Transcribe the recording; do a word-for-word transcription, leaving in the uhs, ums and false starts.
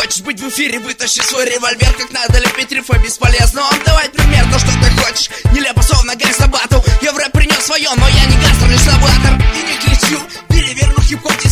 хочешь быть в эфире, вытащи свой револьвер. Как надо лепить рифы бесполезно. Он давай пример, то что ты хочешь. Нелепо, словно гангста батл. Я в рэп принес свое, но я не гастро, лишь новатор. И не кричу, переверну хип-хоп.